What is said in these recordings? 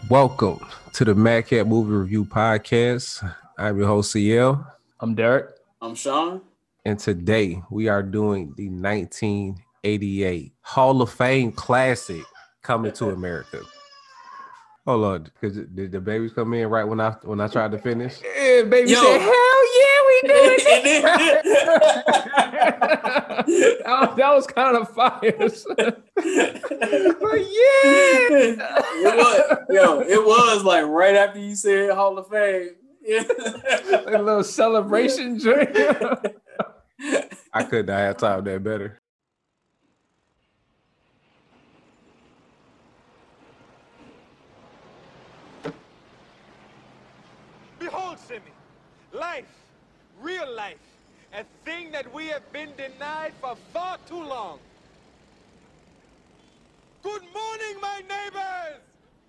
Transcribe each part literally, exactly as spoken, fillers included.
Welcome to the Madcap Movie Review Podcast. I'm your host, C L. I'm Derek. I'm Sean. And today we are doing the nineteen eighty-eight Hall of Fame classic, Coming to America. Hold on, because did the babies come in right when I when I tried to finish? Yeah, baby Yo. said, "Hell yeah, we doing it!" that, that was kind of fire. But yeah, It was, yo, it was like right after you said Hall of Fame. a little celebration drink. I could not have timed that better. Behold, Simi, life, real life, a thing that we have been denied for far too long. Good morning, my neighbors!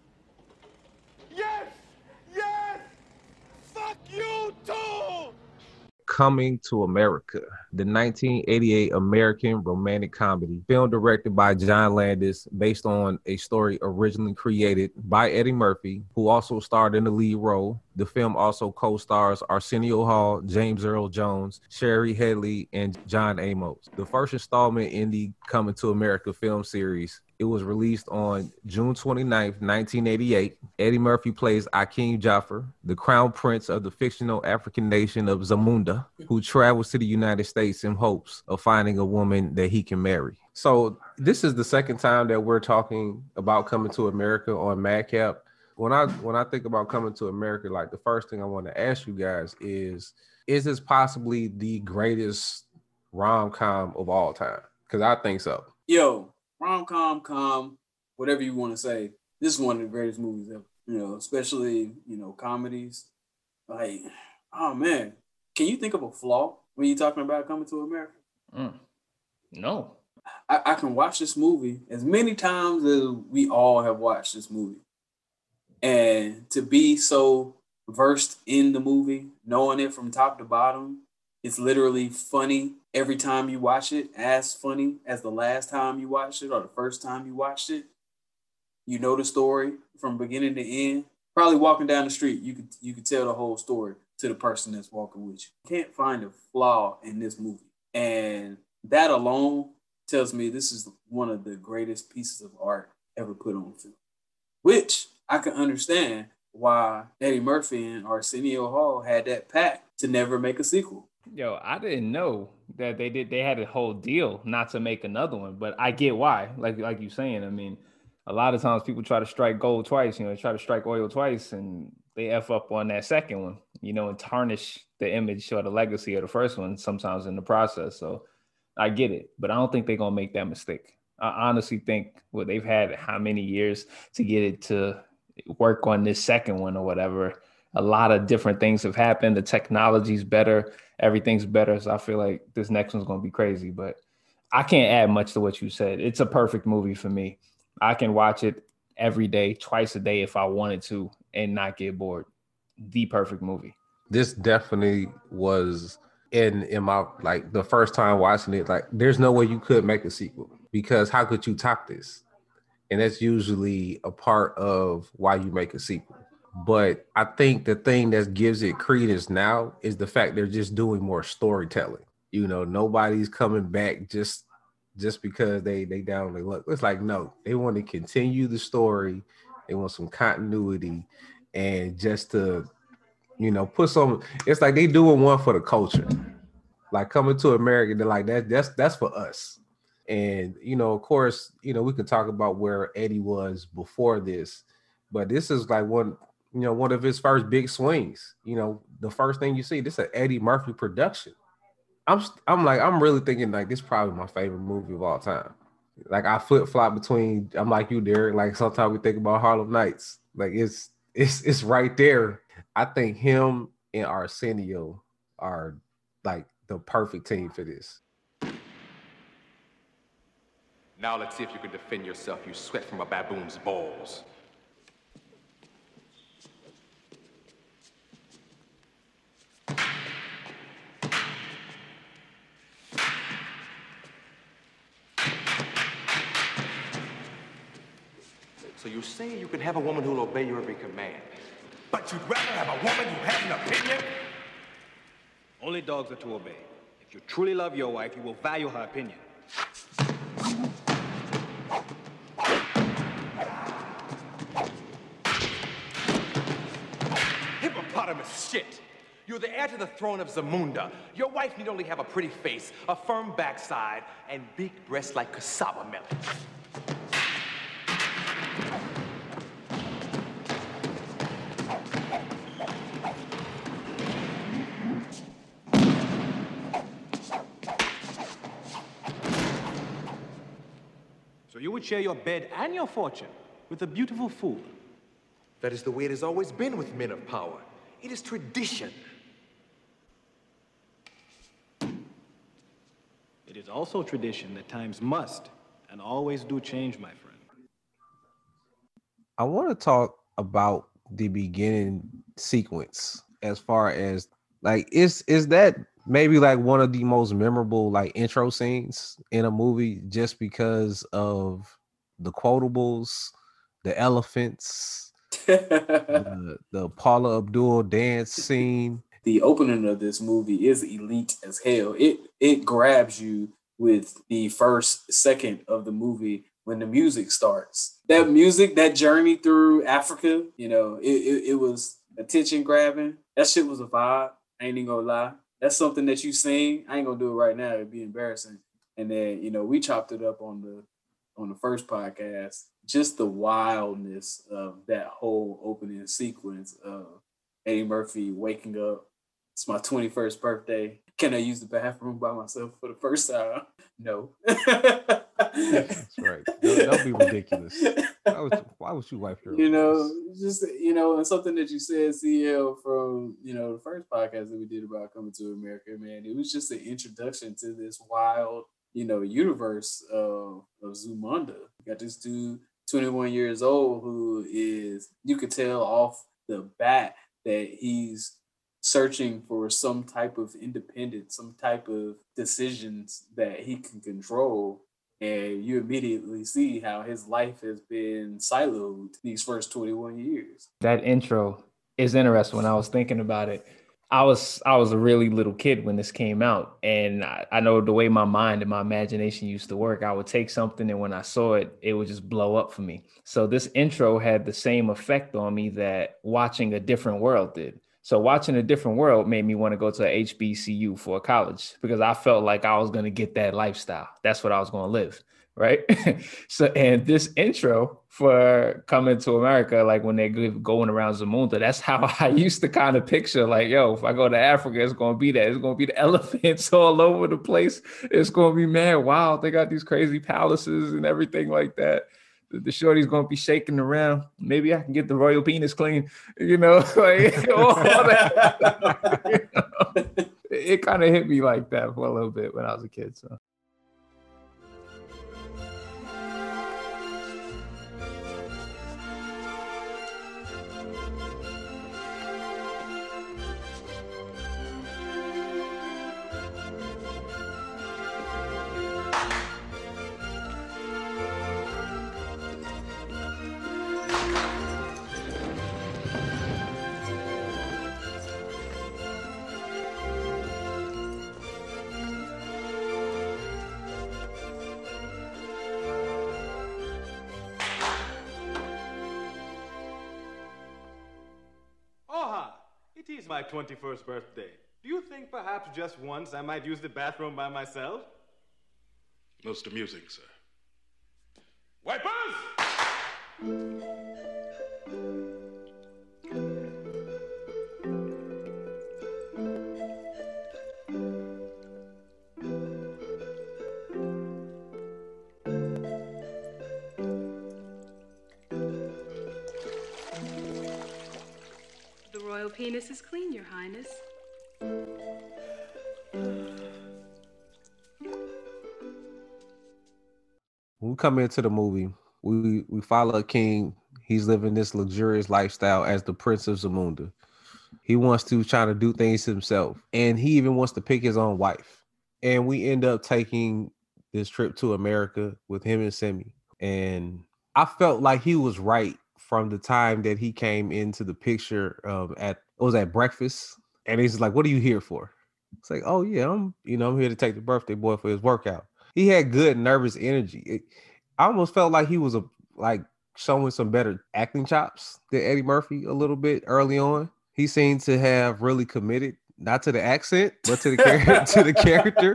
Yes, yes, fuck you too! Coming to America, the nineteen eighty-eight American romantic comedy, film directed by John Landis, based on a story originally created by Eddie Murphy, who also starred in the lead role. The film also co-stars Arsenio Hall, James Earl Jones, Sherry Headley, and John Amos. The first installment in the Coming to America film series. It was released on June twenty-ninth, nineteen eighty-eight. Eddie Murphy plays Akeem Jaffer, the crown prince of the fictional African nation of Zamunda, who travels to the United States in hopes of finding a woman that he can marry. So this is the second time that we're talking about Coming to America on Madcap. When I when I think about Coming to America, like the first thing I want to ask you guys is, is this possibly the greatest rom-com of all time? Because I think so. Yo, rom-com, com, whatever you want to say. This is one of the greatest movies ever. You know, especially, you know, comedies. Like, oh man, can you think of a flaw when you're talking about Coming to America? Mm. No. I, I can watch this movie as many times as we all have watched this movie. And to be so versed in the movie, knowing it from top to bottom, it's literally funny every time you watch it, as funny as the last time you watched it or the first time you watched it. You know the story from beginning to end. Probably walking down the street, you could you could tell the whole story to the person that's walking with you. You can't find a flaw in this movie. And that alone tells me this is one of the greatest pieces of art ever put on film. Which I can understand why Eddie Murphy and Arsenio Hall had that pact to never make a sequel. Yo, I didn't know that they did. They had a whole deal not to make another one, but I get why. Like like you saying, I mean, a lot of times people try to strike gold twice. You know, they try to strike oil twice, and they f up on that second one. You know, and tarnish the image or the legacy of the first one sometimes in the process. So I get it, but I don't think they're gonna make that mistake. I honestly think well, they've had how many years to get it to work on this second one or whatever. A lot of different things have happened. The technology's better. Everything's better. So I feel like this next one's going to be crazy, but I can't add much to what you said. It's a perfect movie for me. I can watch it every day, twice a day if I wanted to and not get bored. The perfect movie. This definitely was in, in my, like the first time watching it, like there's no way you could make a sequel because how could you top this? And that's usually a part of why you make a sequel. But I think the thing that gives it credence now is the fact they're just doing more storytelling. You know, nobody's coming back just just because they they down their luck. It's like, no, they want to continue the story. They want some continuity and just to, you know, put some, it's like they doing one for the culture. Like Coming to America, they're like, that that's that's for us. And, you know, of course, you know, we could talk about where Eddie was before this, but this is like one, you know, one of his first big swings. You know, the first thing you see, this is an Eddie Murphy production. I'm, I'm like, I'm really thinking like this is probably my favorite movie of all time. Like I flip flop between, I'm like you, Derek. Like sometimes we think about Harlem Nights. Like it's, it's, it's right there. I think him and Arsenio are like the perfect team for this. Now let's see if you can defend yourself, you sweat from a baboon's balls. So you say you can have a woman who'll obey your every command. But you'd rather have a woman who has an opinion? Only dogs are to obey. If you truly love your wife, you will value her opinion. Hippopotamus shit! You're the heir to the throne of Zamunda. Your wife need only have a pretty face, a firm backside, and big breasts like cassava melon. So you would share your bed and your fortune with a beautiful fool. That is the way it has always been with men of power. It is tradition. It is also tradition that times must and always do change, my friend. I want to talk about the beginning sequence as far as like is is that maybe like one of the most memorable like intro scenes in a movie just because of the quotables, the elephants, the, the Paula Abdul dance scene. The opening of this movie is elite as hell. It it grabs you with the first second of the movie when the music starts. That music, that journey through Africa, you know, it, it, it was attention grabbing. That shit was a vibe. I ain't even gonna lie. That's something that you sing. I ain't gonna do it right now. It'd be embarrassing. And then, you know, we chopped it up on the on the first podcast. Just the wildness of that whole opening sequence of Eddie Murphy waking up. It's my twenty-first birthday. Can I use the bathroom by myself for the first time? No. That's right. Don't, don't be ridiculous. Why would, why would you wipe your You know, just, you know, and something that you said, C L, from, you know, the first podcast that we did about Coming to America, man, it was just an introduction to this wild, you know, universe of, of Zamunda. You got this dude, twenty-one years old, who is, you could tell off the bat that he's searching for some type of independence, some type of decisions that he can control. And you immediately see how his life has been siloed these first twenty-one years. That intro is interesting. When I was thinking about it, I was I was a really little kid when this came out. And I, I know the way my mind and my imagination used to work, I would take something and when I saw it, it would just blow up for me. So this intro had the same effect on me that watching A Different World did. So watching A Different World made me want to go to H B C U for college because I felt like I was going to get that lifestyle. That's what I was going to live, right? So, and this intro for Coming to America, like when they're going around Zamunda, that's how I used to kind of picture like, yo, if I go to Africa, it's going to be that. It's going to be the elephants all over the place. It's going to be mad wild. They got these crazy palaces and everything like that. The shorty's gonna be shaking around. Maybe I can get the royal penis clean, you know. Like all that. You know? It kind of hit me like that for a little bit when I was a kid. So. It is my twenty-first birthday. Do you think perhaps just once I might use the bathroom by myself? Most amusing, sir. Wipers! The royal penis is clean, Your Highness. When we come into the movie, we we follow a king. He's living this luxurious lifestyle as the Prince of Zamunda. He wants to try to do things himself, and he even wants to pick his own wife. And we end up taking this trip to America with him and Simi. And I felt like he was right from the time that he came into the picture um, at it was at breakfast, and he's like, "What are you here for?" It's like, "Oh yeah, I'm you know I'm here to take the birthday boy for his workout." He had good nervous energy. It, I almost felt like he was a like showing some better acting chops than Eddie Murphy a little bit early on. He seemed to have really committed, not to the accent, but to the char- to the character.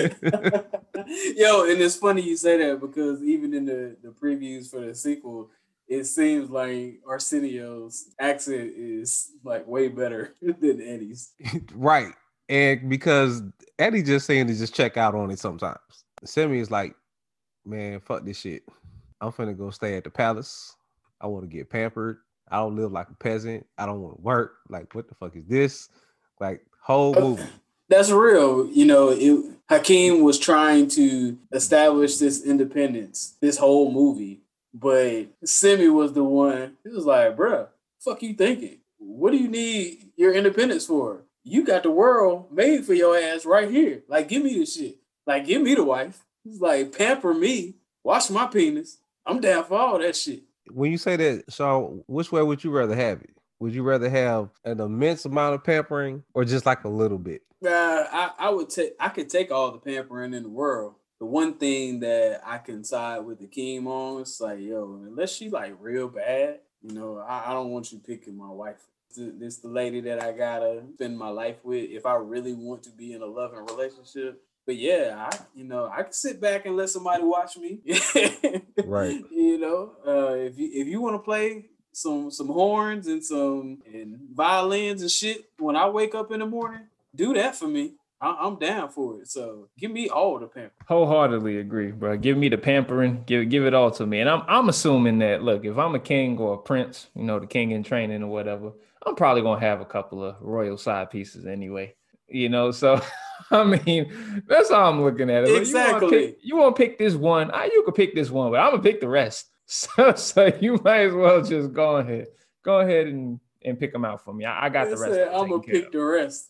Yo, and it's funny you say that because even in the, the previews for the sequel, it seems like Arsenio's accent is like way better than Eddie's. Right. And because Eddie just saying to just check out on it sometimes. Simi is like, man, fuck this shit. I'm finna go stay at the palace. I want to get pampered. I don't live like a peasant. I don't want to work. Like, what the fuck is this? Like, whole movie. That's real. You know, it, Hakeem was trying to establish this independence, this whole movie. But Simi was the one, he was like, bruh, fuck you thinking? What do you need your independence for? You got the world made for your ass right here. Like, give me the shit. Like, give me the wife. He's like, pamper me. Wash my penis. I'm down for all that shit. When you say that, Sean, which way would you rather have it? Would you rather have an immense amount of pampering or just like a little bit? Uh, I, I would take, I could take all the pampering in the world. The one thing that I can side with Hakeem on is like, yo, unless she like real bad, you know, I, I don't want you picking my wife. This, this the lady that I gotta spend my life with if I really want to be in a loving relationship. But yeah, I, you know, I can sit back and let somebody watch me. Right. You know, uh, if you if you want to play some some horns and some and violins and shit when I wake up in the morning, do that for me. I, I'm down for it. So give me all the pampering. Wholeheartedly agree, bro. Give me the pampering. Give give it all to me. And I'm I'm assuming that look, if I'm a king or a prince, you know, the king in training or whatever, I'm probably gonna have a couple of royal side pieces anyway. You know, so I mean, that's how I'm looking at it. Exactly. You want to pick, pick this one? I, you could pick this one, but I'm gonna pick the rest. So, so you might as well just go ahead, go ahead and, and pick them out for me. I, I got the rest. Said, I'm gonna pick the rest.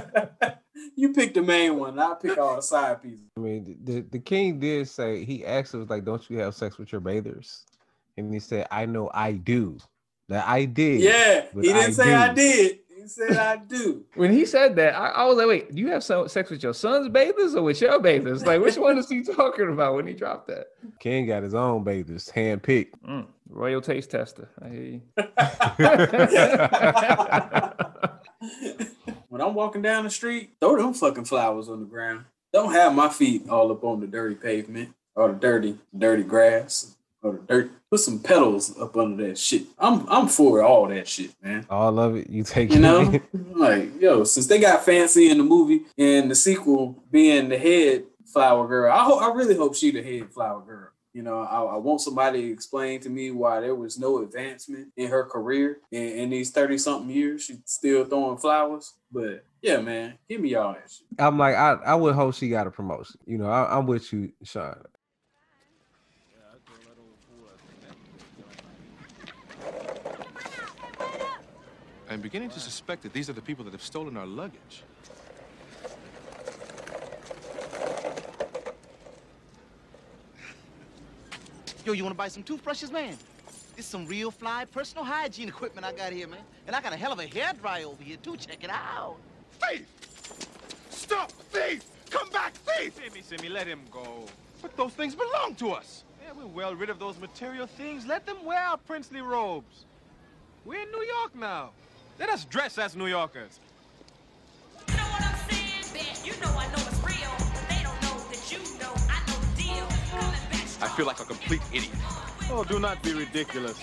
You pick the main one. I'll pick all the side pieces. I mean, the, the king did say, he asked us like, "Don't you have sex with your bathers?" And he said, "I know I do." That I did. Yeah, he didn't I say do. I did. He said I do. When he said that, I, I was like, wait, do you have some sex with your son's bathers or with your bathers? Like, which one is he talking about when he dropped that? King got his own bathers, handpicked. Mm, royal taste tester. I hear you. When I'm walking down the street, throw them fucking flowers on the ground. Don't have my feet all up on the dirty pavement or the dirty, dirty grass. Or the dirt. Put some petals up under that shit. I'm I'm for all that shit, man. All of it. You take you it. know? Like, yo, since they got fancy in the movie and the sequel being the head flower girl, I hope I really hope she the head flower girl. You know, I, I want somebody to explain to me why there was no advancement in her career in, in these thirty-something years. She's still throwing flowers. But yeah, man, give me all that shit. I'm like, I, I would hope she got a promotion. You know, I, I'm with you, Sean. I'm beginning to suspect that these are the people that have stolen our luggage. Yo, you want to buy some toothbrushes, man? This is some real fly personal hygiene equipment I got here, man. And I got a hell of a hairdryer over here, too. Check it out. Thief! Stop! Thief! Come back, thief! Simi, Simi, let him go. But those things belong to us. Yeah, we're well rid of those material things. Let them wear our princely robes. We're in New York now. Let us dress as New Yorkers. You know what I'm saying, Ben? You know I know it's real, but they don't know that you know I know the deal. Coming back strong. I feel like a complete idiot. Oh, do not be ridiculous.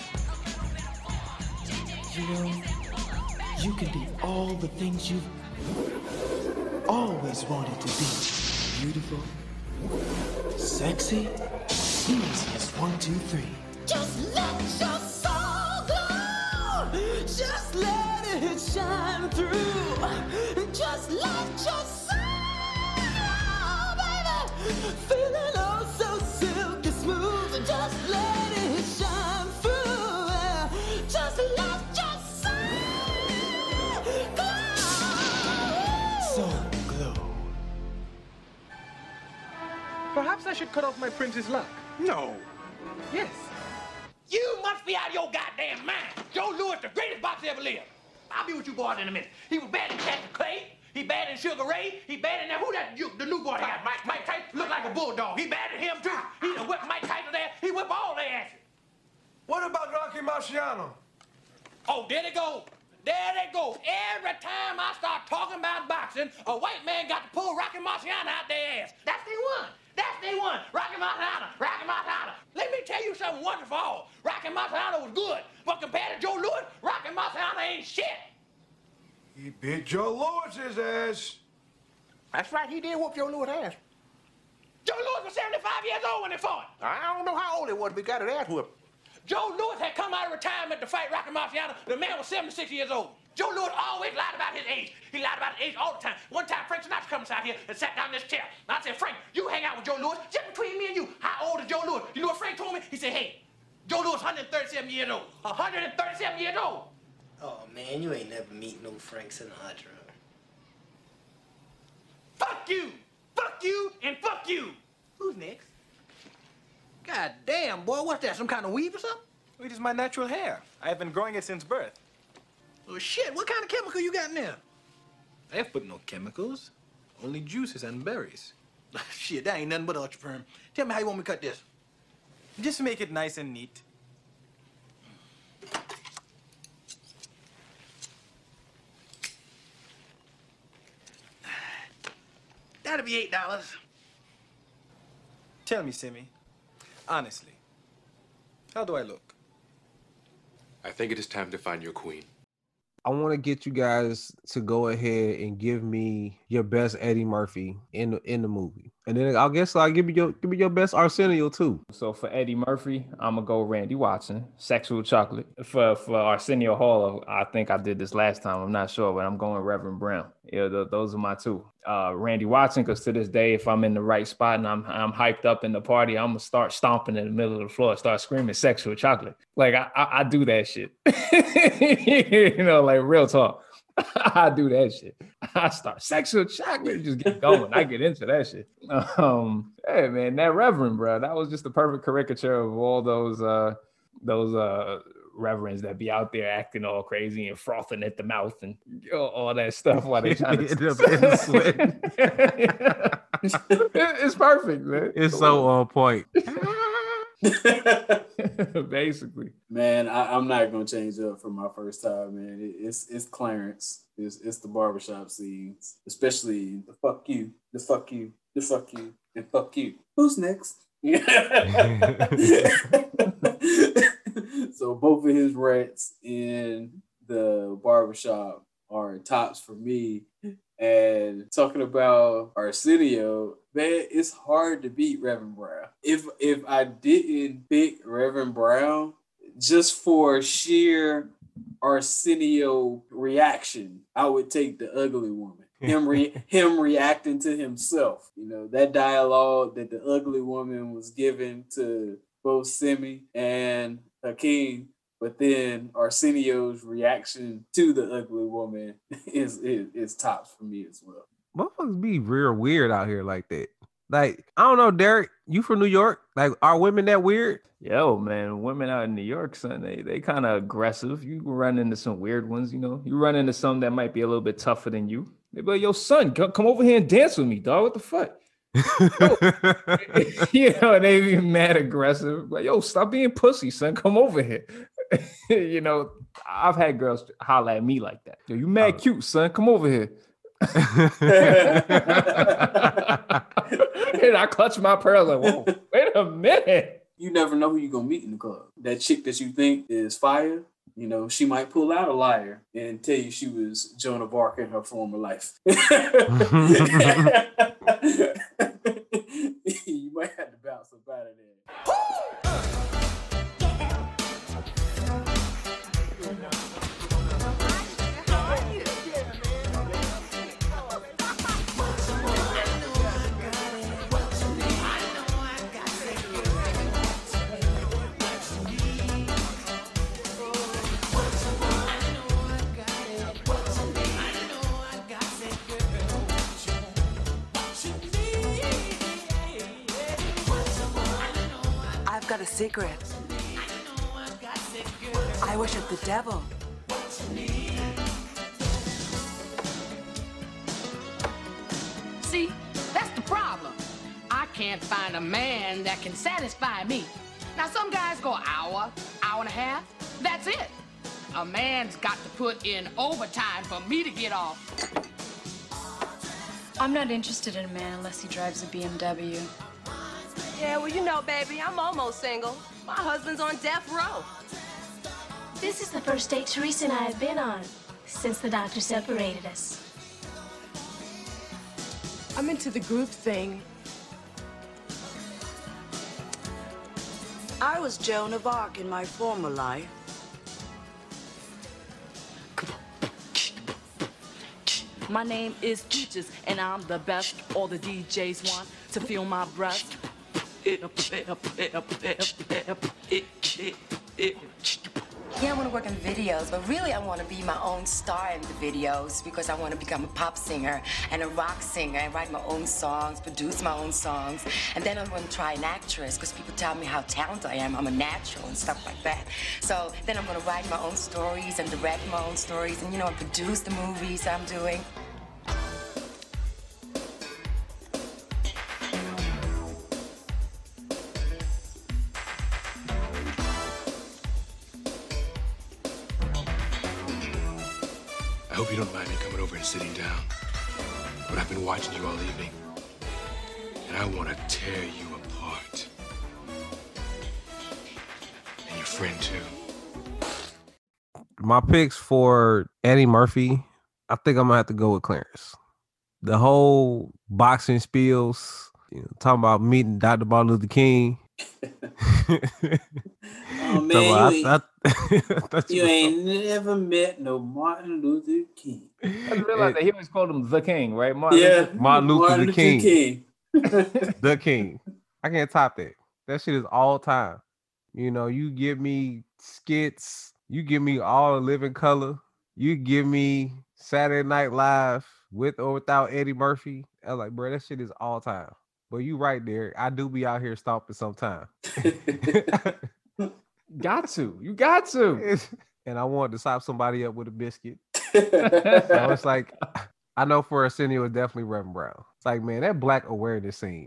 You know, you can be all the things you've always wanted to be. Beautiful, sexy, easy as one, two, three. Just let your soul glow. Just let it shine through. Just let your soul, baby, feeling oh so silky smooth. Just let it shine through. Just let your soul glow. So glow. Perhaps I should cut off my prince's lock. No. Yes. must be out of your goddamn mind. Joe Louis, the greatest boxer ever lived. I'll be with you boys in a minute. He was bad in Cassius Clay. He bad in Sugar Ray. He bad in that. Who that? You, the new boy they got. Mike, Mike Tyson look like a bulldog. He bad in him too. He done whipped Mike Tyson's ass. He whipped all their asses. What about Rocky Marciano? Oh, there they go. There they go. Every time I start talking about boxing, a white man got to pull Rocky Marciano out their ass. That's they one. That's they one. Rocky Marciano. Rocky Marciano. Let me tell you something once for all. Rocky Marciano was good, but compared to Joe Louis, Rocky Marciano ain't shit. He beat Joe Louis's ass. That's right, he did whoop Joe Louis' ass. Joe Louis was seventy-five years old when they fought. I don't know how old he was, but he got his ass whooped. Joe Louis had come out of retirement to fight Rocky Marciano. The man was seventy-six years old. Joe Louis always lied about his age. He lied about his age all the time. One time, Frank Sinatra comes out here and sat down in this chair. And I said, Frank, you hang out with Joe Louis. Just between me and you, how old is Joe Louis? You know what Frank told me? He said, hey, Joe Louis is one hundred thirty-seven years old. one hundred thirty-seven years old. Oh, man, you ain't never meet no Frank Sinatra. Fuck you! Fuck you and fuck you! Who's next? God damn, boy, what's that? Some kind of weave or something? It is my natural hair. I've been growing it since birth. Oh, shit, what kind of chemical you got in there? I have put no chemicals, only juices and berries. Shit, that ain't nothing but ultra perm. Tell me how you want me to cut this. Just make it nice and neat. That'll be eight dollars. Tell me, Simi, honestly, how do I look? I think it is time to find your queen. I want to get you guys to go ahead and give me your best Eddie Murphy in the, in the movie, and then I guess I'll give you your give me your best Arsenio too. So for Eddie Murphy, I'm gonna go Randy Watson, Sexual Chocolate. For for Arsenio Hall, I think I did this last time. I'm not sure, but I'm going Reverend Brown. Yeah, th- those are my two. Uh, Randy Watson, because to this day, if I'm in the right spot and I'm I'm hyped up in the party, I'm gonna start stomping in the middle of the floor, start screaming "Sexual Chocolate." Like I I, I do that shit. You know, like real talk. I do that shit. I start Sexual Chocolate, just get going. I get into that shit. Um, hey man, that Reverend, bro, that was just the perfect caricature of all those uh those uh reverends that be out there acting all crazy and frothing at the mouth and you know, all that stuff while they trying to it's perfect, man. It's so on point. Basically, man, I, I'm not gonna change up for my first time, man. It, it's it's Clarence. It's it's the barbershop scenes, especially the fuck you, the fuck you, the fuck you, and fuck you. Who's next? So both of his rants in the barbershop are tops for me. And talking about Arsenio, man, it's hard to beat Reverend Brown. If if I didn't pick Reverend Brown just for sheer Arsenio reaction, I would take the ugly woman. Him re- him reacting to himself. You know, that dialogue that the ugly woman was giving to both Simi and Hakeem, but then Arsenio's reaction to the ugly woman is, is is tops for me as well. Motherfuckers be real weird out here like that. Like, I don't know, Derek, you from New York? Like, are women that weird? Yo, man, women out in New York, son, they they kind of aggressive. You run into some weird ones, you know. You run into some that might be a little bit tougher than you. They be like, yo, son, come, come over here and dance with me, dog. What the fuck? You know, they be mad aggressive. Like, yo, stop being pussy, son. Come over here. You know, I've had girls holler at me like that. Yo, you mad cute, son. Come over here. And I clutch my pearls like, whoa, wait a minute. You never know who you're going to meet in the club. That chick that you think is fire, you know, she might pull out a liar and tell you she was Joan of Arc in her former life. You might have to bounce up out of there. Got a secret. I worship the devil. See, that's the problem. I can't find a man that can satisfy me. Now, some guys go an hour, hour and a half. That's it. A man's got to put in overtime for me to get off. I'm not interested in a man unless he drives a B M W. Yeah, well, you know, baby, I'm almost single. My husband's on death row. This is the first date Teresa and I have been on since the doctor separated us. I'm into the group thing. I was Joan of Arc in my former life. My name is Peaches, and I'm the best. All the D Js want to feel my breast. Yeah, I want to work in videos, but really I want to be my own star in the videos because I want to become a pop singer and a rock singer and write my own songs, produce my own songs. And then I want to try an actress because people tell me how talented I am. I'm a natural and stuff like that. So then I'm going to write my own stories and direct my own stories and, you know, and produce the movies I'm doing. I hope you don't mind me coming over and sitting down. But I've been watching you all evening, and I want to tear you apart. And your friend, too. My picks for Eddie Murphy, I think I'm gonna have to go with Clarence. The whole boxing spiels, you know, talking about meeting Doctor Martin Luther King. Oh man, So, you, I- ain't, I- I thought you was- ain't never met no Martin Luther King. I didn't realize that he always called him the King, right? Martin Yeah, Luther- Martin Luther Martin the Luther King. King. The King. I can't top that. That shit is all time. You know, you give me skits, you give me all the living color, you give me Saturday Night Live with or without Eddie Murphy. I was like, bro, that shit is all time. But you right there. I do be out here stomping sometime. Got to. You got to. And I wanted to sop somebody up with a biscuit. So it's like, I know for Arsenio, it's definitely Reverend Brown. It's like, man, that black awareness scene.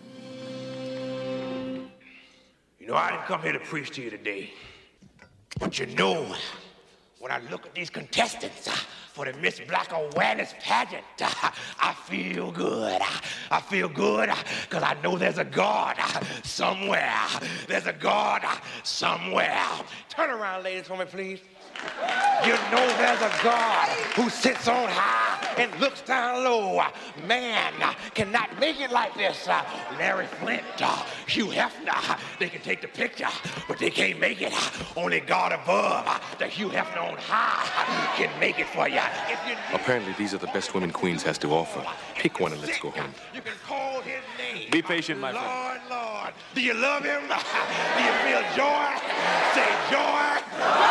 You know, I didn't come here to preach to you today. But you know, when I look at these contestants uh, for the Miss Black Awareness pageant, uh, I feel good. Uh, I feel good because I know there's a God uh, somewhere. There's a God uh, somewhere. Turn around, ladies, for me, please. You know there's a God who sits on high and looks down low. Man uh, cannot make it like this. Uh, Larry Flint, uh, Hugh Hefner, uh, they can take the picture, but they can't make it. Uh, Only God above, uh, the Hugh Hefner on high, uh, can make it for you. If you Apparently, these are the best women Queens has to offer. Pick one and let's go home. You can call his name. Be patient, my Lord, friend. Lord, do you love him? Do you feel joy? Say joy.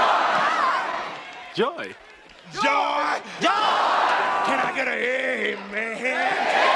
Joy. Joy. Joy. Can I get a amen?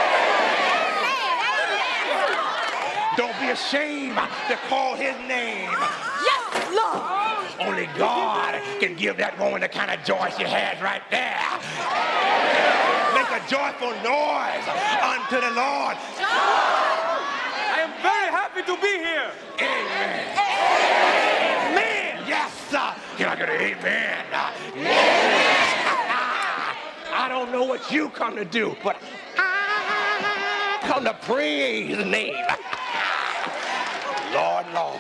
Don't be ashamed to call his name. Yes, Lord. Only God can give that woman the kind of joy she has right there. Make a joyful noise unto the Lord. I am very happy to be here. Amen. Amen. Yes, sir. Can I get an amen? Yes. I don't know what you come to do, but I come to praise his name. Lord, Lord.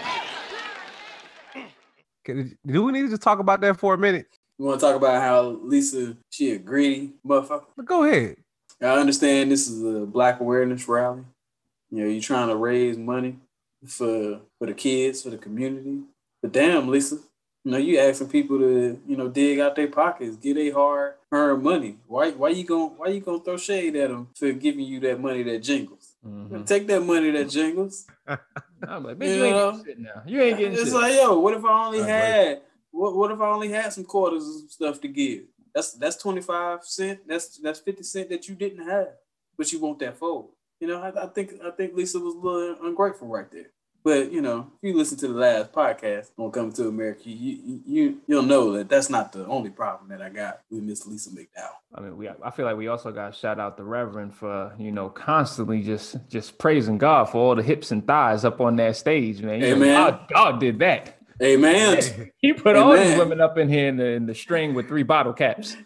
Can- Do we need to just talk about that for a minute? You want to talk about how Lisa, she a greedy motherfucker? Go ahead. I understand this is a Black awareness rally. You know, you're trying to raise money for for the kids, for the community. But damn, Lisa, you know, you asking people to, you know, dig out their pockets, get a hard earned money. Why why you gonna why you gonna throw shade at them for giving you that money that jingles? Mhm. Take that money that jingles. I'm like, bitch, You you ain't know? getting shit now. You ain't getting It's shit. like, yo, what if I only That's had what what if I only had some quarters and some stuff to give? That's that's twenty-five cent. That's that's fifty cent that you didn't have, but you want that fold. You know, I, I think I think Lisa was a little ungrateful right there. But you know, if you listen to the last podcast on Coming to America, you you, you you'll know that that's not the only problem that I got with Miss Lisa McDowell. I mean, we I feel like we also got to shout out the Reverend for, you know, constantly just just praising God for all the hips and thighs up on that stage, man. You Amen. know, God, God did that. Amen. He put Amen. all these women up in here in the, in the string with three bottle caps.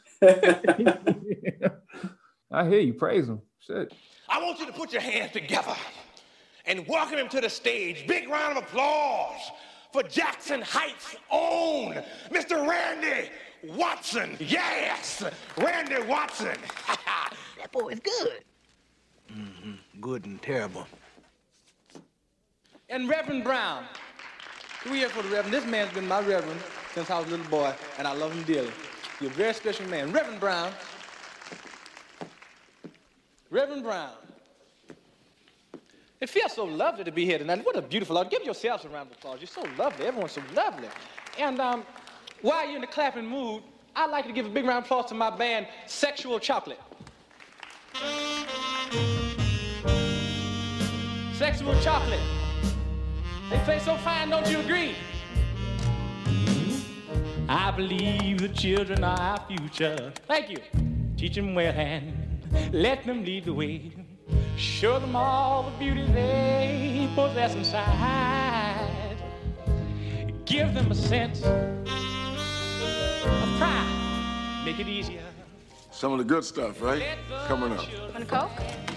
I hear you. Praise him. Shit. I want you to put your hands together and welcome him to the stage. Big round of applause for Jackson Heights' own Mister Randy Watson. Yes, Randy Watson. That boy is good. Mm-hmm. Good and terrible. And Reverend Brown. We here for the Reverend. This man's been my Reverend since I was a little boy, and I love him dearly. You're a very special man. Reverend Brown. Reverend Brown. It feels so lovely to be here tonight. What a beautiful audience. Give yourselves a round of applause. You're so lovely. Everyone's so lovely. And um, while you're in the clapping mood, I'd like to give a big round of applause to my band, Sexual Chocolate. Sexual Chocolate. They play so fine, don't you agree? I believe the children are our future. Thank you. Teach them well and let them lead the way. Show them all the beauty they possess inside. Give them a sense of pride. Make it easier. Some of the good stuff, right? Coming up. Want a Coke?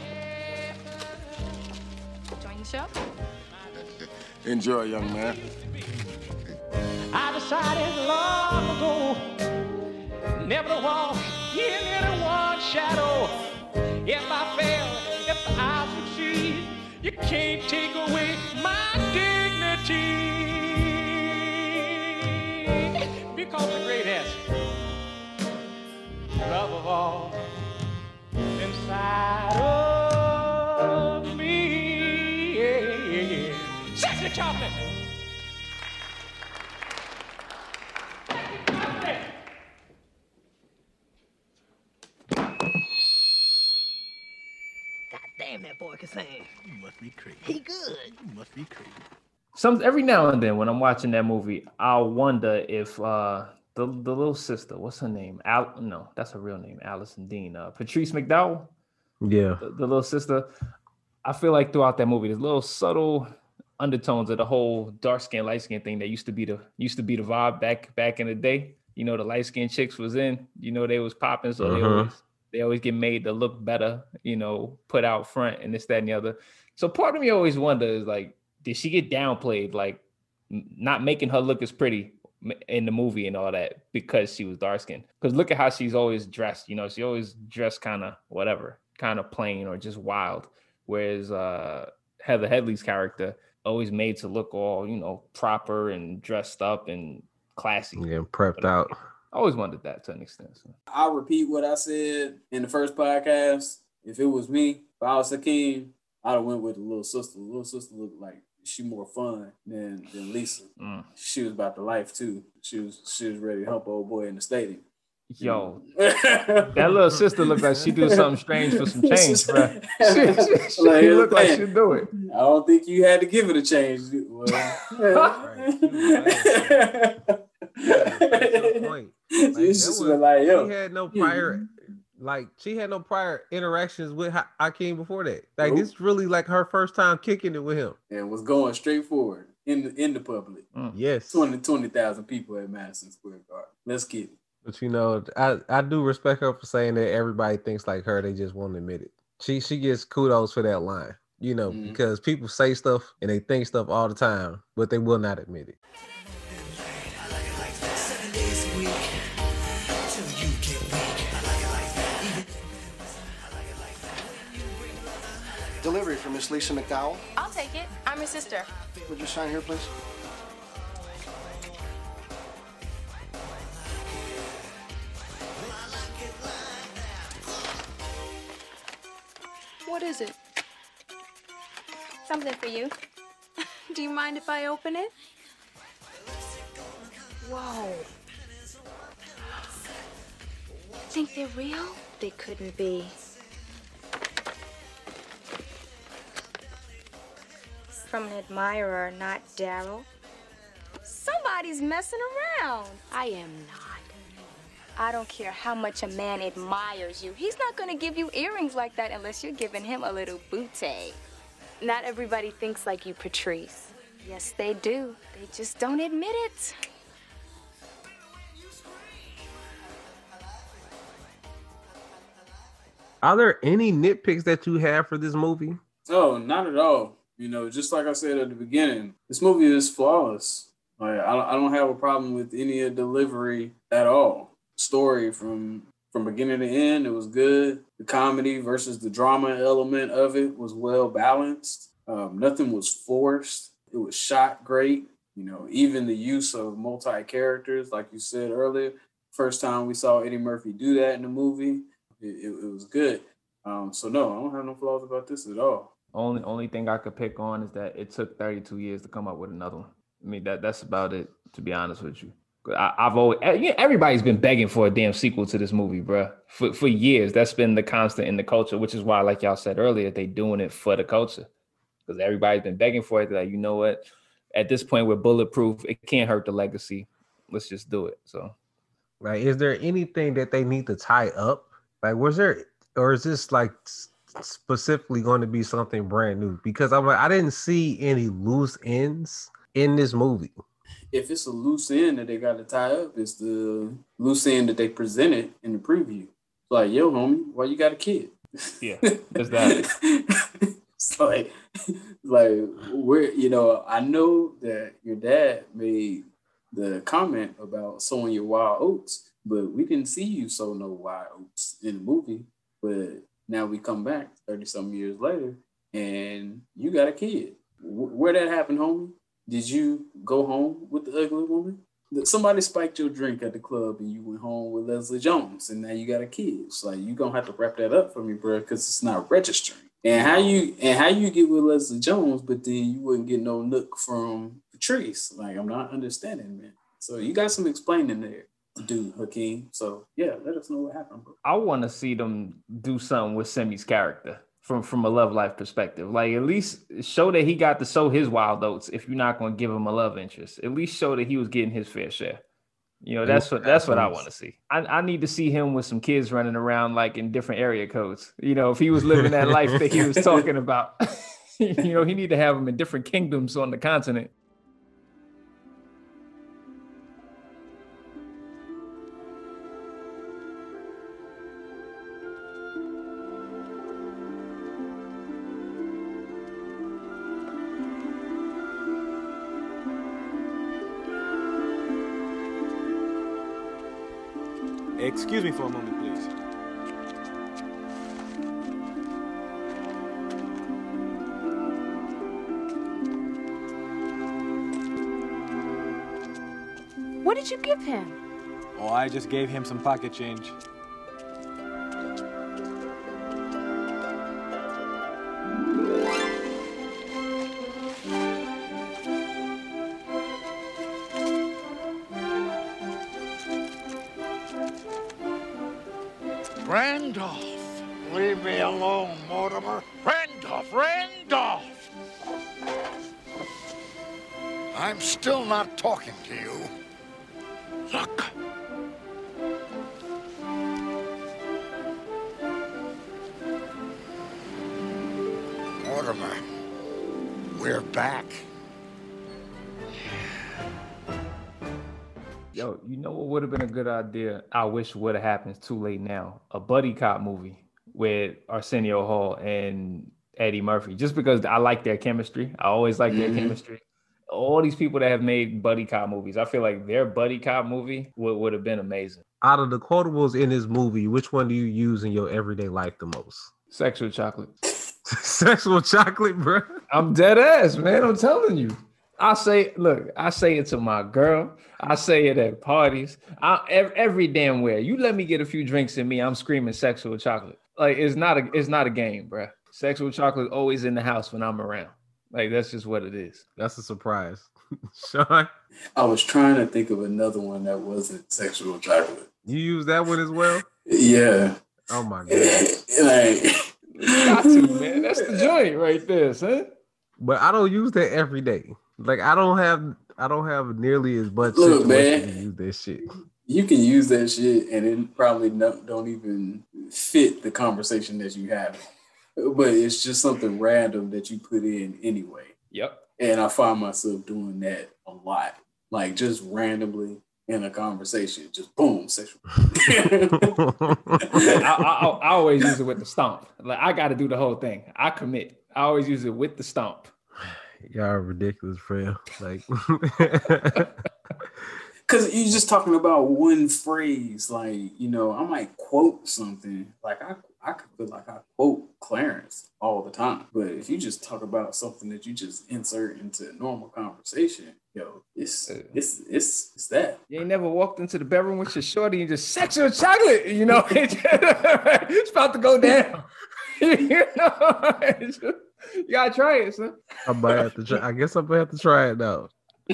Join the show? Enjoy, young man. I decided long ago never to walk in anyone's shadow. If I fail, if I succeed, you can't take away my dignity. Because the greatest love of all inside of me. Yeah, yeah, yeah. Sexy chocolate. Damn, that boy can sing. You must be crazy. He good. You must be crazy. Some every now and then when I'm watching that movie, I'll wonder if uh the, the little sister, what's her name? Al no, that's her real name, Allison Dean. Uh, Patrice McDowell. Yeah. The, the little sister. I feel like throughout that movie, there's little subtle undertones of the whole dark skin, light skin thing that used to be the used to be the vibe back back in the day. You know, the light skinned chicks was in, you know, they was popping, so uh-huh. they always they always get made to look better, you know, put out front and this, that, and the other. So part of me always wonders, like, did she get downplayed, like not making her look as pretty in the movie and all that because she was dark skinned? Because look at how she's always dressed, you know, she always dressed kind of whatever, kind of plain or just wild. Whereas uh, Heather Headley's character always made to look all, you know, proper and dressed up and classy. Yeah, prepped out. I always wondered that to an extent. So. I'll repeat what I said in the first podcast. If it was me, if I was Hakeem, I'd have went with the little sister. The little sister looked like she more fun than, than Lisa. Mm. She was about the life too. She was she was ready to help old boy in the stadium. Yo, that little sister looked like she do something strange for some change, bro. She, she, she like, looked like she'd do it. I don't think you had to give it a change. Well, point. Like, was, like, yo. She had no prior, like she had no prior interactions with ha- Hakeem before that. Like nope. This is really like her first time kicking it with him. And was going straight forward in the in the public. Mm. Yes, twenty thousand people at Madison Square Garden. Let's get it. But you know, I, I do respect her for saying that everybody thinks like her. They just won't admit it. She she gets kudos for that line. You know, mm-hmm. because people say stuff and they think stuff all the time, but they will not admit it. Delivery for Miss Lisa McDowell. I'll take it. I'm your sister. Would you sign here, please? What is it? Something for you. Do you mind if I open it? Whoa. Think they're real? They couldn't be. from an admirer, not Daryl. Somebody's messing around. I am not. I don't care how much a man admires you. He's not gonna give you earrings like that unless you're giving him a little booty. Not everybody thinks like you, Patrice. Yes, they do. They just don't admit it. Are there any nitpicks that you have for this movie? Oh, not at all. You know, just like I said at the beginning, this movie is flawless. Like, I don't, I don't have a problem with any of the delivery at all. Story from from beginning to end, it was good. The comedy versus the drama element of it was well balanced. Um, nothing was forced. It was shot great. You know, even the use of multi-characters, like you said earlier, first time we saw Eddie Murphy do that in the movie, it, it, it was good. Um, so no, I don't have no flaws about this at all. Only only thing I could pick on is that it took thirty-two years to come up with another one. I mean, that that's about it, to be honest with you. I, I've always, everybody's been begging for a damn sequel to this movie, bro. For for years, that's been the constant in the culture, which is why, like y'all said earlier, they doing it for the culture, because everybody's been begging for it. They're like, you know what? At this point, we're bulletproof. It can't hurt the legacy. Let's just do it. So, like, is there anything that they need to tie up? Like, was there, or is this like specifically going to be something brand new? Because I'm like, I didn't see any loose ends in this movie. If it's a loose end that they got to tie up, it's the loose end that they presented in the preview. Like, yo, homie, why you got a kid? Yeah, there's that. It's like, like we're, you know, I know that your dad made the comment about sowing your wild oats, but we didn't see you sow no wild oats in the movie. But now we come back thirty some years later and you got a kid. Where that happened, homie? Did you go home with the ugly woman? Somebody spiked your drink at the club and you went home with Leslie Jones and now you got a kid. It's like, you gonna have to wrap that up for me, bro, because it's not registering. And how you and how you get with Leslie Jones, but then you wouldn't get no nook from Patrice. Like, I'm not understanding, man. So you got some explaining there to do, Hakeem. So yeah, let us know what happened, bro. I want to see them do something with Semi's character from, from a love life perspective. Like, at least show that he got to sow his wild oats if you're not going to give him a love interest. At least show that he was getting his fair share. You know, that's what that's what I want to see. I, I need to see him with some kids running around like in different area codes. You know, if he was living that life that he was talking about, you know, he need to have them in different kingdoms on the continent. Excuse me for a moment, please. What did you give him? Oh, I just gave him some pocket change. Randolph, leave me alone, Mortimer. Randolph, Randolph! I'm still not talking to you. Look. Mortimer, we're back. Yo, you know what would have been a good idea? I wish would have happened. It's too late now. A buddy cop movie with Arsenio Hall and Eddie Murphy, just because I like their chemistry. I always like their mm-hmm. chemistry. All these people that have made buddy cop movies, I feel like their buddy cop movie would, would have been amazing. Out of the quotables in this movie, which one do you use in your everyday life the most? Sexual chocolate. Sexual chocolate, bro. I'm dead ass, man. I'm telling you. I say, look, I say it to my girl. I say it at parties. I, every, every damn where. You let me get a few drinks in me, I'm screaming sexual chocolate. Like, it's not a, it's not a game, bro. Sexual chocolate always in the house when I'm around. Like, that's just what it is. That's a surprise. Sean? I was trying to think of another one that wasn't sexual chocolate. You use that one as well? Yeah. Oh my God. Like, got to, man. That's the joint right there, son. but I don't use that every day. Like I don't have I don't have nearly as much Look, situation man, to use that shit. You can use that shit and it probably no, don't even fit the conversation that you have. But it's just something random that you put in anyway. Yep. And I find myself doing that a lot. Like just randomly in a conversation, just boom, sexual. I, I, I always use it with the stomp. Like I got to do the whole thing. I commit. I always use it with the stomp. Y'all are ridiculous, friend. Like, because you're just talking about one phrase. Like, you know, I might quote something. Like I, I could feel like I quote Clarence all the time. But if you just talk about something that you just insert into a normal conversation, yo, it's it's it's it's that. You ain't never walked into the bedroom with your shorty and just sexual chocolate, you know? It's about to go down. You know, you gotta try it, son. I might have to try. I guess I'm gonna have to try it now.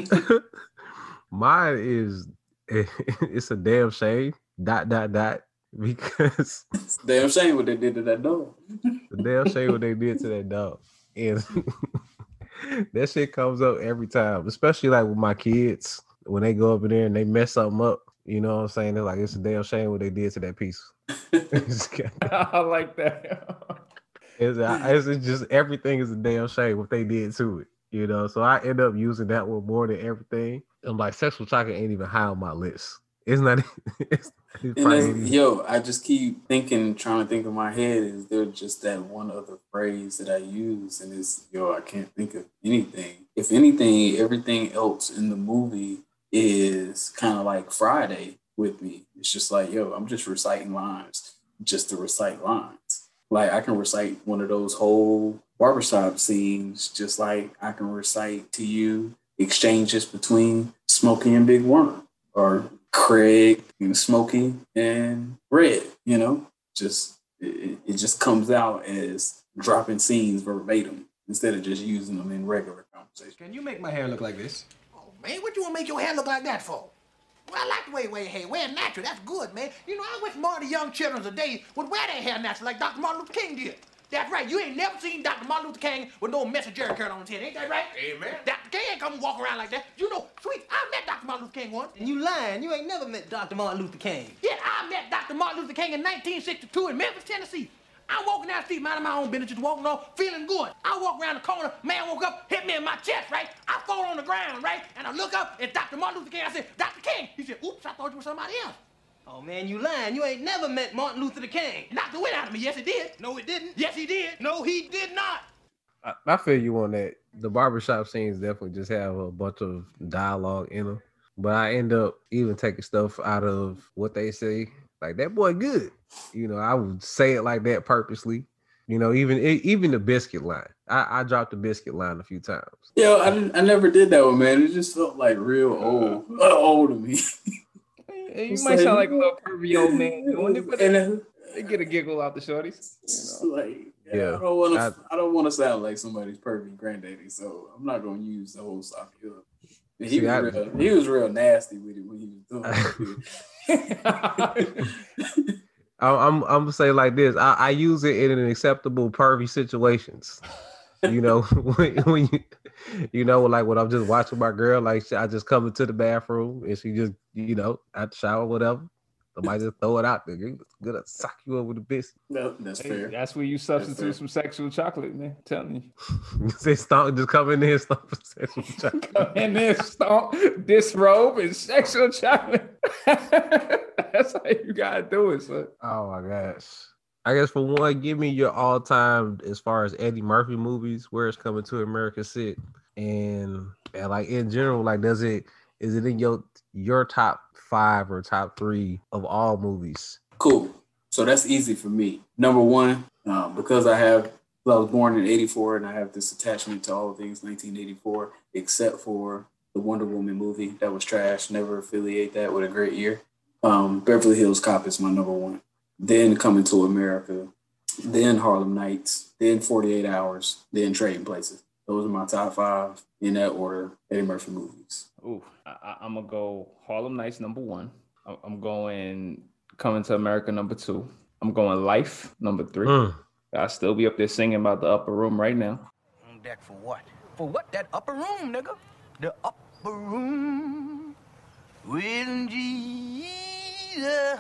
Mine is it's a damn shame. Dot dot dot. Because it's a damn shame what they did to that dog. The damn shame what they did to that dog. And that shit comes up every time, especially like with my kids when they go up in there and they mess something up. You know what I'm saying? They're like, it's a damn shame what they did to that piece. I like that. It's, it's just everything is a damn shame what they did to it. You know, so I end up using that one more than everything. I'm like, sexual chocolate ain't even high on my list. It's not. It's, it's and yo, I just keep thinking, trying to think in my head, is there just that one other phrase that I use? And it's, yo, I can't think of anything. If anything, everything else in the movie is kind of like Friday with me. It's just like, yo, I'm just reciting lines just to recite lines. Like I can recite one of those whole barbershop scenes, just like I can recite to you exchanges between Smokey and Big Worm, or Craig and Smokey and Red. You know, just it, it just comes out as dropping scenes verbatim instead of just using them in regular conversation. Can you make my hair look like this? Oh man, what you want to make your hair look like that for? Well, I like the way you wear your hair. Wear it natural. That's good, man. You know, I wish more of the young children today would wear their hair natural like Doctor Martin Luther King did. That's right. You ain't never seen Doctor Martin Luther King with no mess of Jerry curl on his head. Ain't that right? Amen. Doctor King ain't come walk around like that. You know, sweet, I met Doctor Martin Luther King once. And you lying. You ain't never met Doctor Martin Luther King. Yeah, I met Doctor Martin Luther King in nineteen sixty-two in Memphis, Tennessee. I'm walking down the street, minding my own business, just walking on, feeling good. I walk around the corner, man woke up, hit me in my chest, right? I fall on the ground, right? And I look up, it's Doctor Martin Luther King. I said, Doctor King. He said, oops, I thought you were somebody else. Oh, man, you lying. You ain't never met Martin Luther King. Knocked the wind out of me. Yes, he did. No, he didn't. Yes, he did. No, he did not. I, I feel you on that. The barbershop scenes definitely just have a bunch of dialogue in them. But I end up even taking stuff out of what they say. Like, that boy good. You know, I would say it like that purposely. You know, even even the biscuit line. I, I dropped the biscuit line a few times. Yo, I didn't, I never did that one, man. It just felt like real old, uh, old to me. You might like, sound like a little pervy old man doing it, but they, they get a giggle out the shorties. You know? Like, yeah, yeah, I don't want to. I, I don't want to sound like somebody's pervy granddaddy, so I'm not gonna use the whole sock up. He see, was I, real. He was real nasty with it when he was doing it. I'm I'm gonna say like this. I, I use it in an acceptable pervy situations. You know, when, when you you know, like when I'm just watching my girl, like I just come into the bathroom and she just, you know, at the shower, whatever. Somebody just throw it out there. It's gonna sock you up with a biscuit. No, that's hey, fair. That's where you substitute some sexual chocolate, man. I'm telling you. You say stomp, just come in there and stomp for sexual chocolate. Come in there, stomp, disrobe, and sexual chocolate. That's how you gotta do it, son. Oh my gosh. I guess for one, give me your all-time as far as Eddie Murphy movies, where it's Coming to America sit, and, and like in general, like does it is it in your your top five or top three of all movies? Cool. So that's easy for me. Number one, um, because I have I was born in eighty-four and I have this attachment to all things nineteen eighty-four, except for the Wonder Woman movie that was trash. Never affiliate that with a great year. Um, Beverly Hills Cop is my number one. Then Coming to America, then Harlem Nights, then forty-eight hours, then Trading Places. Those are my top five in that order, Eddie Murphy movies. Ooh, I, I'm going to go Harlem Nights number one. I'm going Coming to America number two. I'm going Life number three. Mm. I'll still be up there singing about the Upper Room right now. On deck for what? for what? That upper room, nigga. The upper room with Jesus.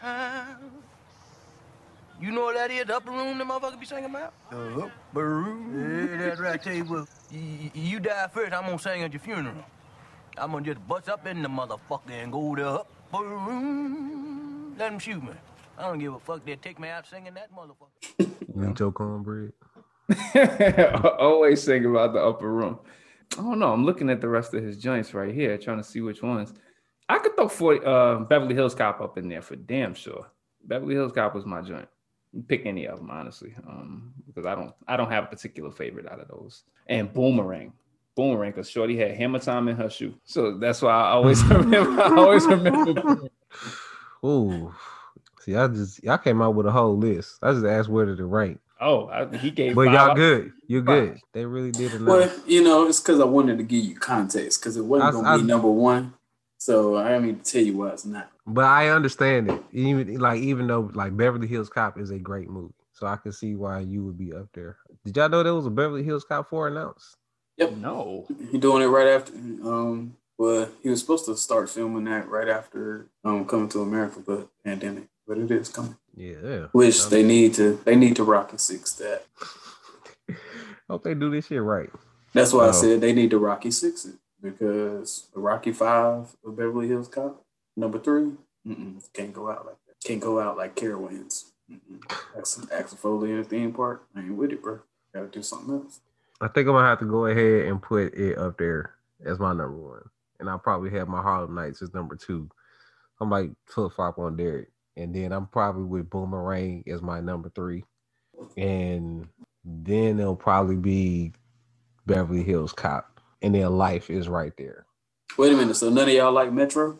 You know what that is? The upper room the motherfucker be singing about? The upper room. Yeah, that's right. Tell you what, you, you die first, I'm gonna sing at your funeral. I'm gonna just bust up in the motherfucker and go to the upper room. Let them shoot me. I don't give a fuck. They'll take me out singing that motherfucker. You eat your cornbread? Always sing about the upper room. I don't know. I'm looking at the rest of his joints right here, trying to see which ones. I could throw forty, uh, Beverly Hills Cop up in there for damn sure. Beverly Hills Cop was my joint. Pick any of them, honestly, um, because I don't, I don't have a particular favorite out of those. And Boomerang, Boomerang, because Shorty had Hammer Time in her shoe, so that's why I always remember. I always remember. Ooh, see, I just, y'all came out with a whole list. I just asked where did it rank. Oh, I, he gave. But five y'all out- good. You're five. good. They really did enough. Well, you know, it's because I wanted to give you context because it wasn't I- going to I- be number one. So I don't need to tell you why it's not. But I understand it. Even like even though like Beverly Hills Cop is a great movie, so I can see why you would be up there. Did y'all know there was a Beverly Hills Cop four announced? Yep. No. He doing it right after. Um, well, he was supposed to start filming that right after um Coming to America, but pandemic. But it is coming. Yeah. Which they need to. They need to Rocky Six that. Hope they do this shit right. That's why I Oh. said they need to Rocky Six it because the Rocky Five of Beverly Hills Cop number three mm-mm, can't go out like that. Can't go out like Carowinds. Axel Axel Foley in the theme park. I ain't with it, bro. Gotta do something else. I think I'm gonna have to go ahead and put it up there as my number one, and I'll probably have my Harlem Nights as number two. I'm like flip flop on Derek, and then I'm probably with Boomerang as my number three, and then it'll probably be Beverly Hills Cop, and then Life is right there. Wait a minute. So none of y'all like Metro?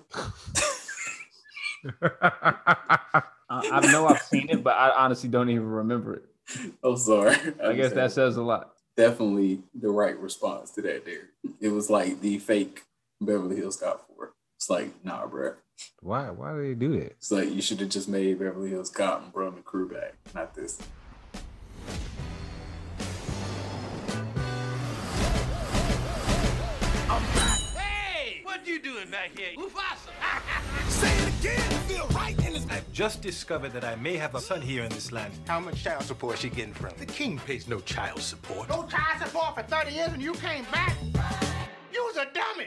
I, I know I've seen it, but I honestly don't even remember it. I'm sorry. I guess that says a lot. Definitely the right response to that, Derek. It was like the fake Beverly Hills Cop four. It's like, nah, bro. Why? Why do they do that? It's like you should have just made Beverly Hills Cop and brought the crew back, not this. Hey, what you doing back here? Mufasa. Say it again, feel right in his... I've just discovered that I may have a son here in this land. How much child support is she getting from? The king pays no child support. No child support for thirty years and you came back? You was a dummy.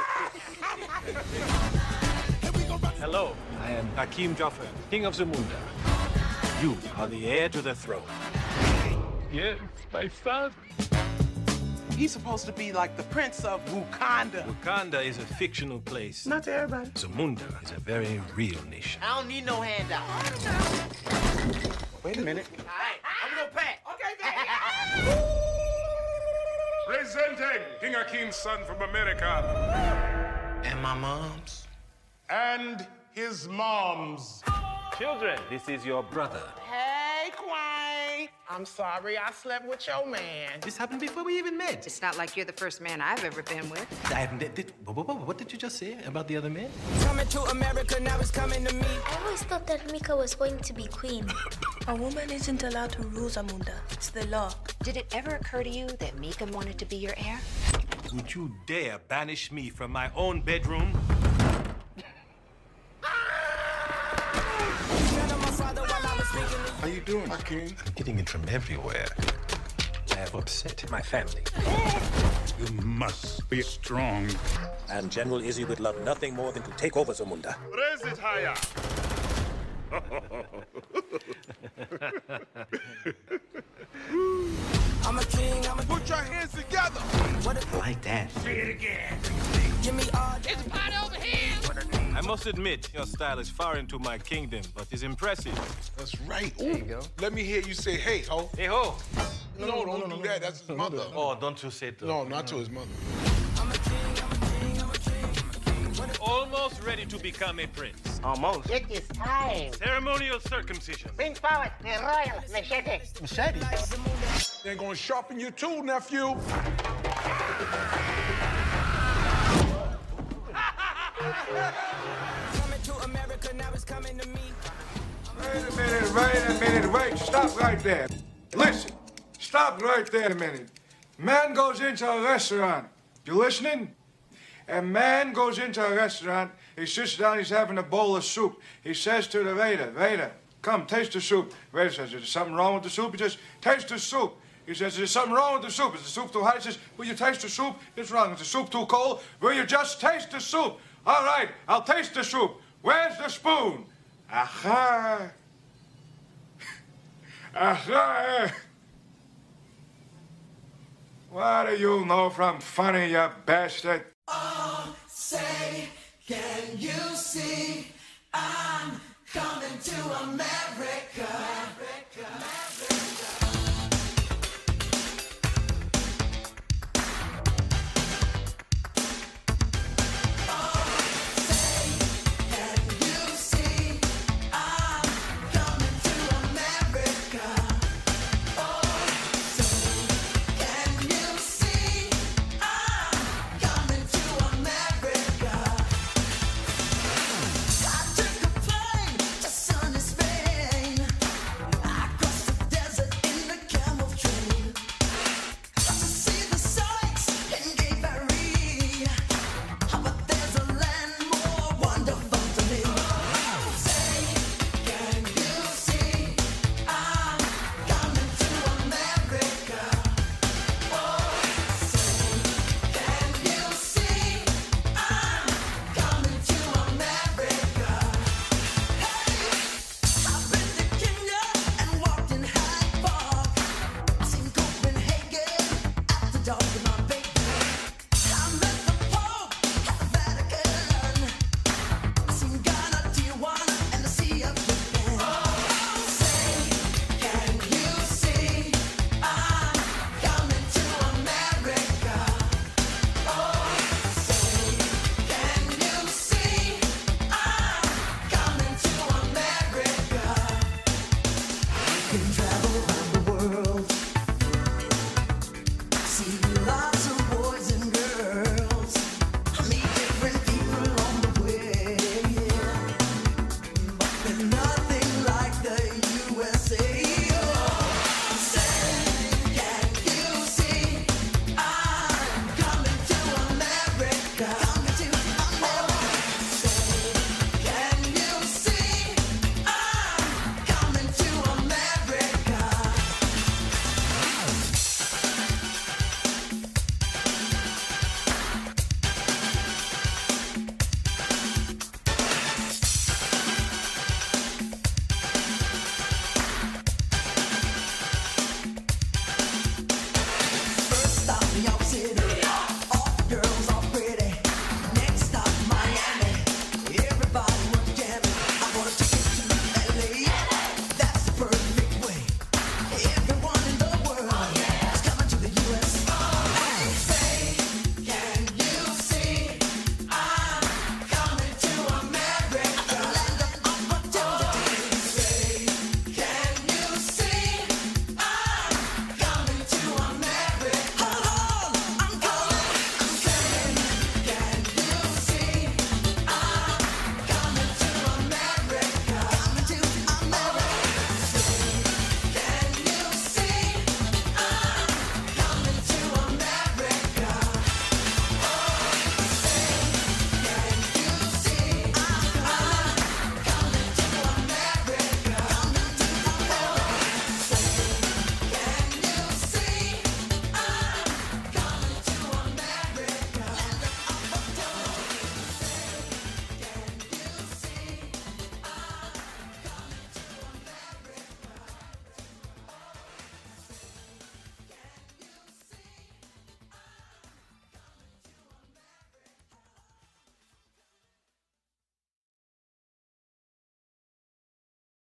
Hello, I am Hakim Jaffer, king of Zamunda. You are the heir to the throne. Yes, my son. He's supposed to be like the prince of Wakanda. Wakanda is a fictional place. Not to everybody. Zamunda is a very real nation. I don't need no handout. Wait a minute. All right, I'm gonna pack. Okay, baby. Presenting King Akim's son from America. And my mom's. And his mom's. Children, this is your brother. Hey, Quang. I'm sorry I slept with your man. This happened before we even met. It's not like you're the first man I've ever been with. I haven't. Did, did, what, what, what did you just say about the other men? Coming to America, now it's coming to me. I always thought that Mika was going to be queen. A woman isn't allowed to rule Zamunda. It's the law. Did it ever occur to you that Mika wanted to be your heir? Would you dare banish me from my own bedroom? How you doing, Hakim? I'm getting it from everywhere. I have upset my family. You must be strong. And General Izzy would love nothing more than to take over Zamunda. Raise it higher. I'm a king, I'm a... Put your hands together. I like that. Say it again. Give me all... It's a party over here. I must admit, your style is far into my kingdom, but it's impressive. That's right. Ooh. There you go. Let me hear you say, hey, ho. Hey, ho. No, no, don't do that. That's his mother. Oh, don't you say that. No, not to his mother. I'm a king, I'm a king, I'm a king. Almost ready to become a prince. Almost. It is time. Ceremonial circumcision. Bring forward the royal machete. Machete? They're gonna sharpen your tool, nephew. Coming to America, now it's coming to me. Wait a minute, wait a minute, wait. Stop right there. Listen, stop right there a minute. Man goes into a restaurant. You listening? A man goes into a restaurant. He sits down. He's having a bowl of soup. He says to the waiter, waiter, come, taste the soup. Waiter says, is there something wrong with the soup? He says, taste the soup. He says, is there something wrong with the soup? Is the soup too hot? He says, will you taste the soup? It's wrong. Is the soup too cold? Will you just taste the soup? All right, I'll taste the soup. Where's the spoon? Aha. Aha. What do you know from funny, you bastard? Oh, say, can you see I'm coming to America? America, America. Can try.